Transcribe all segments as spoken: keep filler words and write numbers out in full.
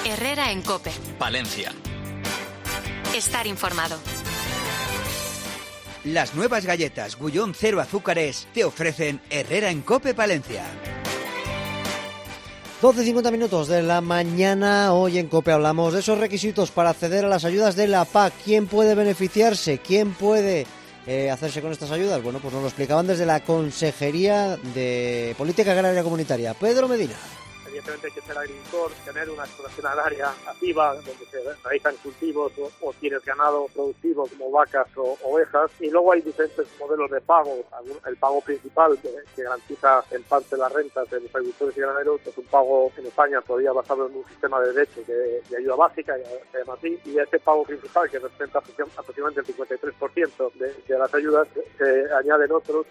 Herrera en COPE. Palencia. Estar informado. Las nuevas galletas Gullón Cero Azúcares te ofrecen Herrera en COPE Palencia. doce y cincuenta minutos de la mañana. Hoy en COPE hablamos de esos requisitos para acceder a las ayudas de la P A C. ¿Quién puede beneficiarse? ¿Quién puede eh, hacerse con estas ayudas? Bueno, pues nos lo explicaban desde la Consejería de Política Agraria Comunitaria. Pedro Medina. Evidentemente hay que ser agricultor, tener una explotación agraria activa donde se realizan cultivos o, o tienes ganado productivo como vacas o ovejas, y luego hay diferentes modelos de pago. El pago principal que, que garantiza en parte las rentas de los agricultores y ganaderos es un pago en España todavía basado en un sistema de derecho de, de ayuda básica, se llama así, y ese pago principal, que representa aproximadamente el cincuenta y tres por ciento de, de las ayudas, se añaden otros.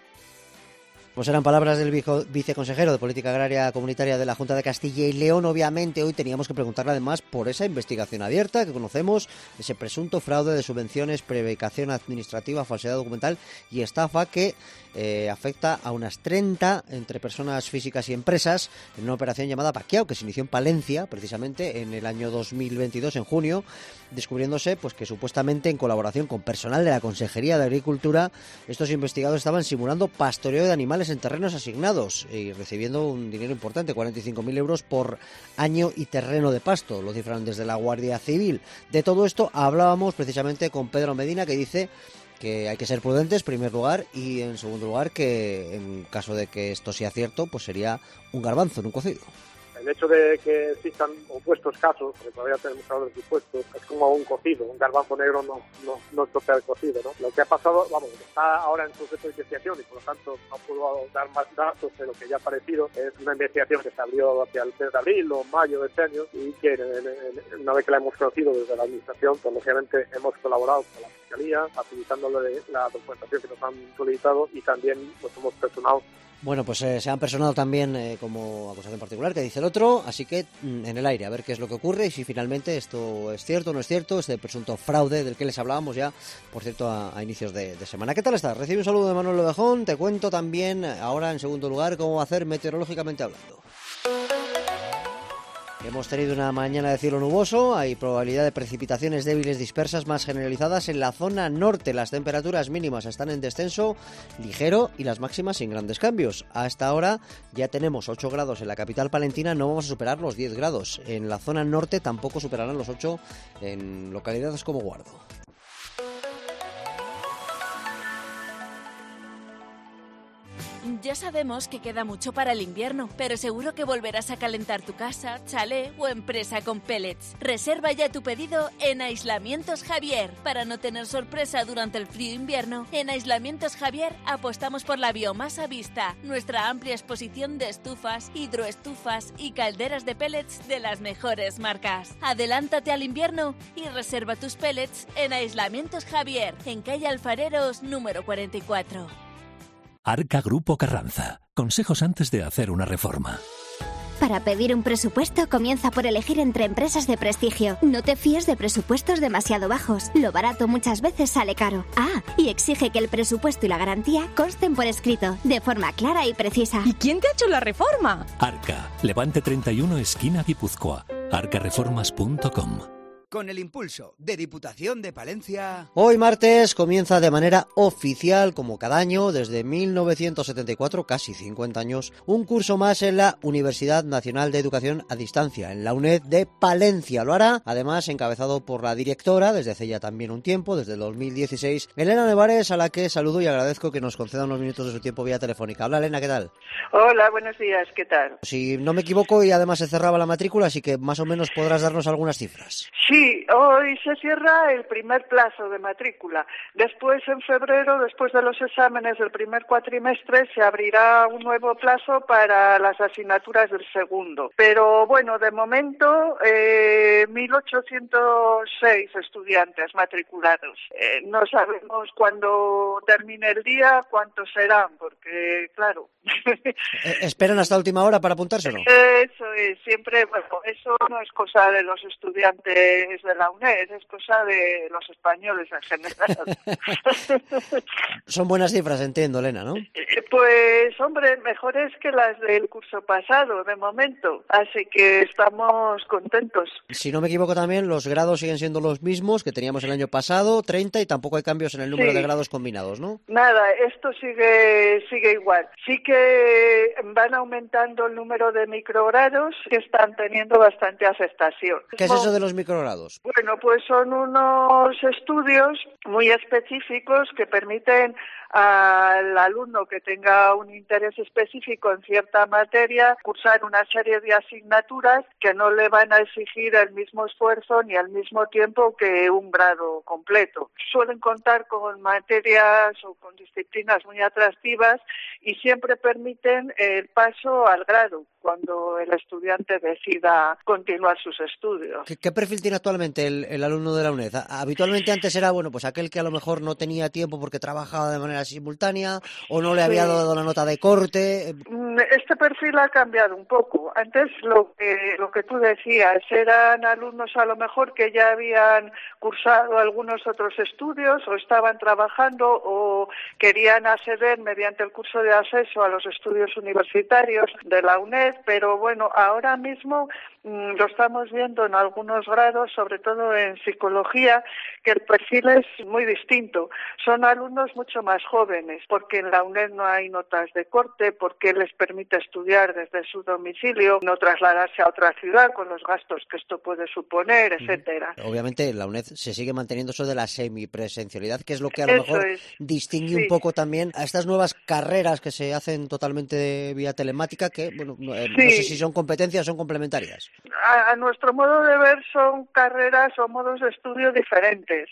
Pues eran palabras del viceconsejero de Política Agraria Comunitaria de la Junta de Castilla y León. Obviamente hoy teníamos que preguntarle además por esa investigación abierta que conocemos, ese presunto fraude de subvenciones, prevaricación administrativa, falsedad documental y estafa que eh, afecta a unas treinta entre personas físicas y empresas en una operación llamada Paquiao, que se inició en Palencia precisamente en el año dos mil veintidós, en junio, descubriéndose pues que supuestamente en colaboración con personal de la Consejería de Agricultura estos investigados estaban simulando pastoreo de animales en terrenos asignados y recibiendo un dinero importante, cuarenta y cinco mil euros por año y terreno de pasto, lo cifran desde la Guardia Civil. De todo esto hablábamos precisamente con Pedro Medina, que dice que hay que ser prudentes, en primer lugar, y en segundo lugar que en caso de que esto sea cierto, pues sería un garbanzo en un cocido. El hecho de que existan opuestos casos, porque todavía tenemos que hablar de supuestos, es como un cocido, un garbanzo negro no no no toca el cocido, ¿no? Lo que ha pasado, vamos, está ahora en proceso de investigación y por lo tanto no puedo dar más datos de lo que ya ha aparecido. Es una investigación que se abrió hacia el mes de abril o mayo de este año y que en, en, una vez que la hemos conocido desde la administración, pues lógicamente hemos colaborado con la Fiscalía, facilitándole la documentación que nos han solicitado y también pues hemos personado. Bueno, pues eh, se han personado también eh, como acusación particular, que dice el otro, así que mm, en el aire, a ver qué es lo que ocurre y si finalmente esto es cierto o no es cierto, este presunto fraude del que les hablábamos ya, por cierto, a, a inicios de, de semana. ¿Qué tal estás? Recibe un saludo de Manuel Lodejón, te cuento también, ahora en segundo lugar, cómo va a hacer meteorológicamente hablando. Hemos tenido una mañana de cielo nuboso, hay probabilidad de precipitaciones débiles dispersas más generalizadas en la zona norte. Las temperaturas mínimas están en descenso ligero y las máximas sin grandes cambios. A esta hora ya tenemos ocho grados en la capital palentina, no vamos a superar los diez grados. En la zona norte tampoco superarán los ocho en localidades como Guardo. Ya sabemos que queda mucho para el invierno, pero seguro que volverás a calentar tu casa, chalet o empresa con pellets. Reserva ya tu pedido en Aislamientos Javier. Para no tener sorpresa durante el frío invierno, en Aislamientos Javier apostamos por la biomasa vista, nuestra amplia exposición de estufas, hidroestufas y calderas de pellets de las mejores marcas. Adelántate al invierno y reserva tus pellets en Aislamientos Javier, en calle Alfareros número cuarenta y cuatro. Arca Grupo Carranza. Consejos antes de hacer una reforma. Para pedir un presupuesto, comienza por elegir entre empresas de prestigio. No te fíes de presupuestos demasiado bajos. Lo barato muchas veces sale caro. Ah, y exige que el presupuesto y la garantía consten por escrito, de forma clara y precisa. ¿Y quién te ha hecho la reforma? Arca. Levante treinta y uno, esquina Guipúzcoa. arca reformas punto com. Con el impulso de Diputación de Palencia. Hoy martes comienza de manera oficial, como cada año, desde mil novecientos setenta y cuatro, casi cincuenta años, un curso más en la Universidad Nacional de Educación a Distancia, en la UNED de Palencia. Lo hará, además, encabezado por la directora, desde hace ya también un tiempo, desde el dos mil dieciséis, Elena Nevares, a la que saludo y agradezco que nos conceda unos minutos de su tiempo vía telefónica. Hola, Elena, ¿qué tal? Hola, buenos días, ¿qué tal? Si no me equivoco, y además se cerraba la matrícula, así que más o menos podrás darnos algunas cifras. Sí, hoy se cierra el primer plazo de matrícula. Después, en febrero, después de los exámenes del primer cuatrimestre, se abrirá un nuevo plazo para las asignaturas del segundo. Pero bueno, de momento, eh, mil ochocientos seis estudiantes matriculados. Eh, no sabemos cuándo termine el día, cuántos serán, porque, claro... ¿Esperan hasta última hora para apuntarse o no? Eso es, siempre, bueno, eso no es cosa de los estudiantes mejores de la UNED, es cosa de los españoles en general. Son buenas cifras, entiendo, Elena, ¿no? Pues, hombre, mejores que las del curso pasado, de momento, así que estamos contentos. Si no me equivoco también, los grados siguen siendo los mismos que teníamos el año pasado, treinta, y tampoco hay cambios en el número sí. de grados combinados, ¿no? Nada, esto sigue sigue igual. Sí que van aumentando el número de microgrados que están teniendo bastante aceptación. ¿Qué es eso de los microgrados? Bueno, pues son unos estudios muy específicos que permiten al alumno que tenga un interés específico en cierta materia cursar una serie de asignaturas que no le van a exigir el mismo esfuerzo ni al mismo tiempo que un grado completo. Suelen contar con materias o con disciplinas muy atractivas y siempre permiten el paso al grado cuando el estudiante decida continuar sus estudios. ¿Qué, qué perfil tiene actualmente el, el alumno de la UNED? Habitualmente antes era, bueno, pues aquel que a lo mejor no tenía tiempo porque trabajaba de manera simultánea o no le había sí. dado la nota de corte. Este perfil ha cambiado un poco. Antes lo que, lo que tú decías, eran alumnos a lo mejor que ya habían cursado algunos otros estudios o estaban trabajando o querían acceder mediante el curso de acceso a los estudios universitarios de la UNED, pero bueno, ahora mismo mmm, lo estamos viendo en algunos grados, sobre todo en psicología, que el perfil es muy distinto. Son alumnos mucho más jóvenes, porque en la UNED no hay notas de corte, porque les permite estudiar desde su domicilio, no trasladarse a otra ciudad con los gastos que esto puede suponer, etcétera. Obviamente la UNED se sigue manteniendo eso de la semipresencialidad, que es lo que a lo eso mejor es. distingue sí. un poco también a estas nuevas carreras que se hacen totalmente vía telemática, que bueno, no, eh, sí. no sé si son competencias o son complementarias. A, a nuestro modo de ver son carreras o modos de estudio diferentes.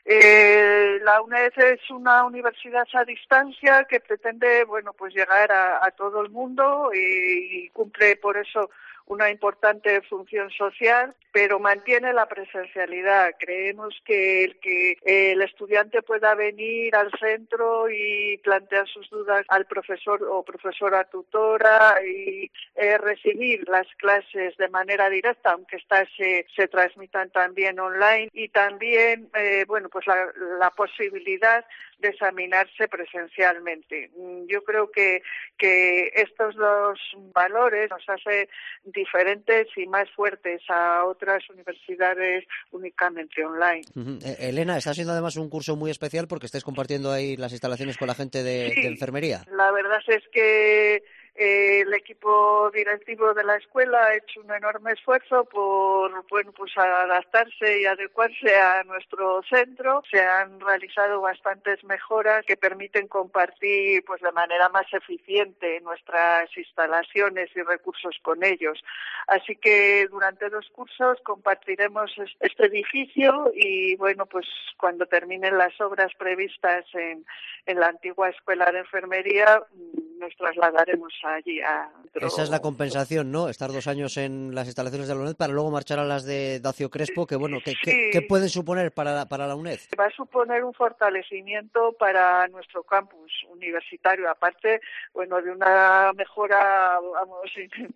Eh, la UNED es una universidad a distancia que pretende, bueno, pues llegar a, a todo el mundo y, y cumple por eso una importante función social, pero mantiene la presencialidad. Creemos que el que el estudiante pueda venir al centro y plantear sus dudas al profesor o profesora tutora y eh, recibir las clases de manera directa, aunque estas se, se transmitan también online, y también, eh, bueno, pues la, la posibilidad de examinarse presencialmente. Yo creo que, que estos dos valores nos hacen diferentes y más fuertes a otras universidades únicamente online. Uh-huh. Eh, Elena, está siendo además un curso muy especial porque estáis compartiendo ahí las instalaciones con la gente de, sí, de enfermería. La verdad es que Eh, el equipo directivo de la escuela ha hecho un enorme esfuerzo por, bueno, pues adaptarse y adecuarse a nuestro centro. Se han realizado bastantes mejoras que permiten compartir, pues, de manera más eficiente nuestras instalaciones y recursos con ellos. Así que durante dos cursos compartiremos este edificio y, bueno, pues cuando terminen las obras previstas en, en la antigua escuela de enfermería, nos trasladaremos allí a otro... Esa es la compensación, ¿no? Estar dos años en las instalaciones de la UNED para luego marchar a las de Dacio Crespo, que bueno, ¿qué, sí. qué, qué pueden suponer para la, para la UNED? Va a suponer un fortalecimiento para nuestro campus universitario, aparte, bueno, de una mejora, vamos,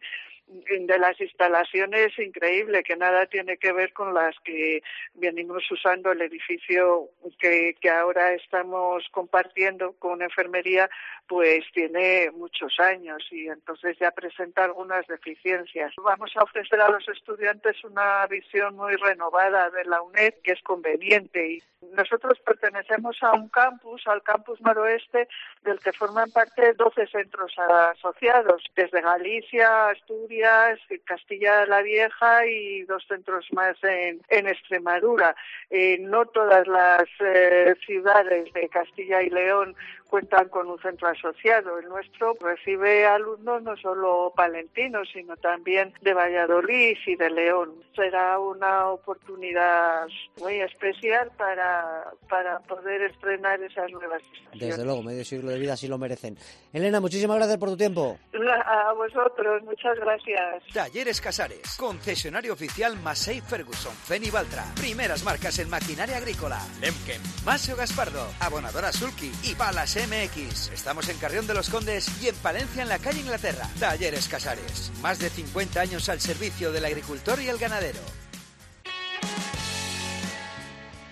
de las instalaciones increíble, que nada tiene que ver con las que venimos usando el edificio que, que ahora estamos compartiendo con enfermería, pues tiene muchos años y entonces ya presenta algunas deficiencias. Vamos a ofrecer a los estudiantes una visión muy renovada de la UNED que es conveniente, y nosotros pertenecemos a un campus, al campus noroeste, del que forman parte doce centros asociados, desde Galicia, Asturias, Castilla la Vieja y dos centros más en, en Extremadura. Eh, no todas las eh, ciudades de Castilla y León cuentan con un centro asociado. El nuestro recibe alumnos no solo palentinos, sino también de Valladolid y de León. Será una oportunidad muy especial para, para poder estrenar esas nuevas estaciones. Desde luego, medio siglo de vida sí lo merecen. Elena, muchísimas gracias por tu tiempo. A vosotros, muchas gracias. Talleres Casares, concesionario oficial Massey Ferguson, Feni Valtra, primeras marcas en maquinaria agrícola, Lemken, Maseo Gaspardo, Abonadora Sulky y Palas M X. Estamos en Carrión de los Condes y en Palencia, en la calle Inglaterra. Talleres Casares, más de cincuenta años al servicio del agricultor y el ganadero.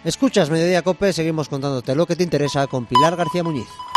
Escuchas Mediodía Cope, seguimos contándote lo que te interesa con Pilar García Muñiz.